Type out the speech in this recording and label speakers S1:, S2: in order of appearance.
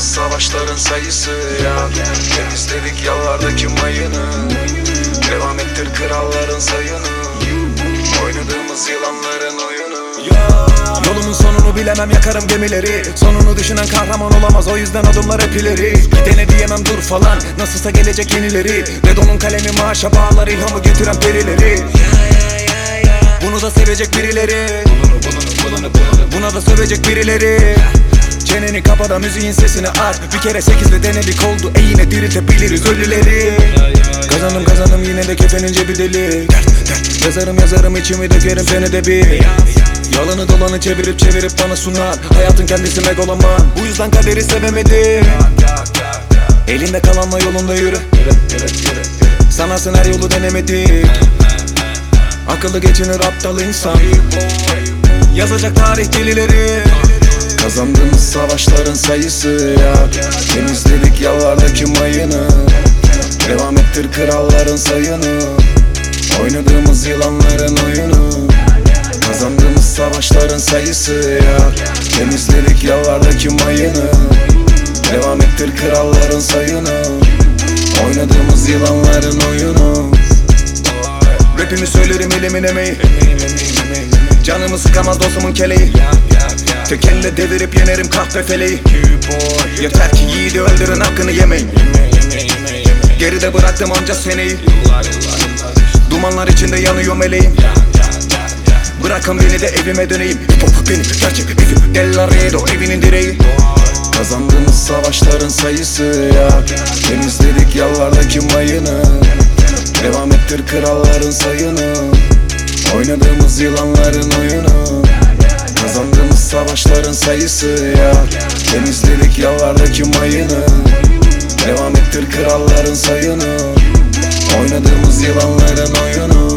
S1: savaşların sayısı ya. Temizledik yollardaki mayını. Devam ettir kralların sayını. Oynadığımız yılanların oyunu.
S2: Yolumun sonunu bilemem, yakarım gemileri. Sonunu düşünen kahraman olamaz, o yüzden adımlar hep ileri. Gidene diyemem dur falan, nasılsa gelecek yenileri. Redon'un kalemi maaşa bağlar, ilhamı getiren perileri. Bunu da sevecek birileri, buna da sövecek birileri. Çeneni kapa da müziğin sesini aç. Bir kere 8'de denedik oldu, yine diriltebiliriz ölüleri. Kazanım yine de kefenin cebi deli. Yazarım içimi dökerim senede bir. Yalanı dolanı çevirip bana sunar. Hayatın kendisi megaloman, bu yüzden kaderi sevemedim. Elinde kalanla yolunda yürü. Sanarsın her yolu denemedik. Akıllı geçinir aptal insan. Yazacak tarih delileri.
S1: Kazandığımız savaşların sayısı ya. Temizledik yollardaki mayını. Devam ettir kralların sayını. Oynadığımız yılanların oyunu. Kazandığımız savaşların sayısı ya. Temizledik yollardaki mayını. Devam ettir kralların sayını. Oynadığımız yılanların oyunu.
S2: Rapimi söylerim elimin emeği. Canımı sıkamaz dostumun keleği. Tek elle devirip yenerim kahpe feleği. Yeter ki yiğidi öldürün, hakkını yemeyin. Geride bıraktım onca seneyi. Dumanlar içinde yanıyor meleğim. Bırakın beni de evime döneyim. Hip hop benim gerçek evim, Del Laredo evinin direği.
S1: Kazandığımız savaşların sayısı ya. Temizledik yollardaki mayını. Devam ettir kralların sayını. Oynadığımız yılanların oyunu. Kazandığımız savaşların sayısı ya. Temizledik yollardaki mayını. Devam ettir kralların sayını. Oynadığımız yılanların oyunu.